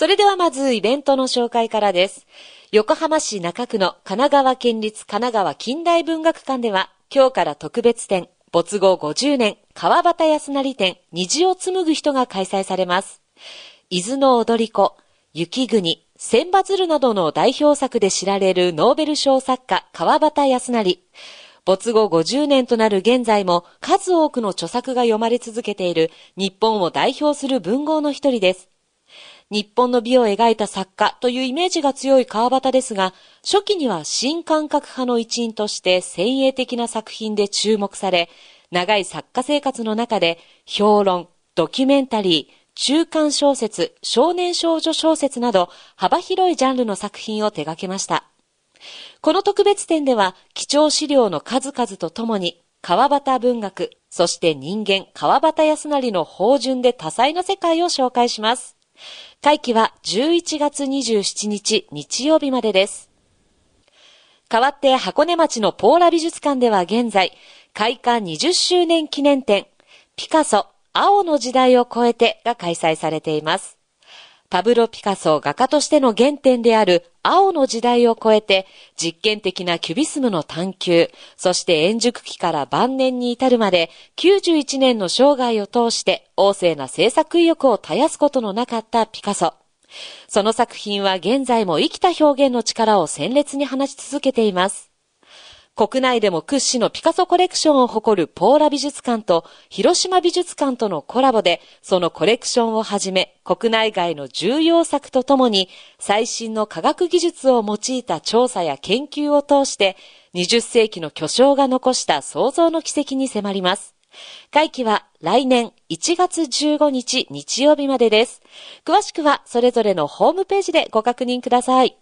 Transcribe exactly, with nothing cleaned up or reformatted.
それではまずイベントの紹介からです。横浜市中区の神奈川県立神奈川近代文学館では、今日から特別展、没後ごじゅうねん川端康成展虹を紡ぐ人が開催されます。伊豆の踊り子、雪国、千羽鶴などの代表作で知られるノーベル賞作家川端康成。没後ごじゅうねんとなる現在も数多くの著作が読まれ続けている日本を代表する文豪の一人です。日本の美を描いた作家というイメージが強い川端ですが、初期には新感覚派の一員として先鋭的な作品で注目され、長い作家生活の中で評論、ドキュメンタリー、中間小説、少年少女小説など幅広いジャンルの作品を手掛けました。この特別展では貴重資料の数々とともに川端文学、そして人間川端康成の芳醇で多彩な世界を紹介します。会期はじゅういちがつにじゅうしちにち日曜日までです。代わって箱根町のポーラ美術館では現在、開館にじゅっしゅうねん記念展、ピカソ、青の時代を超えてが開催されています。パブロ・ピカソ画家としての原点である青の時代を超えて実験的なキュビスムの探求、そして円熟期から晩年に至るまできゅうじゅういちねんの生涯を通して旺盛な制作意欲を絶やすことのなかったピカソ。その作品は現在も生きた表現の力を鮮烈に放ち続けています。国内でも屈指のピカソコレクションを誇るポーラ美術館と広島美術館とのコラボで、そのコレクションをはじめ、国内外の重要作とともに、最新の科学技術を用いた調査や研究を通して、にじゅっせいきの巨匠が残した創造の奇跡に迫ります。会期は来年いちがつじゅうごにち日曜日までです。詳しくはそれぞれのホームページでご確認ください。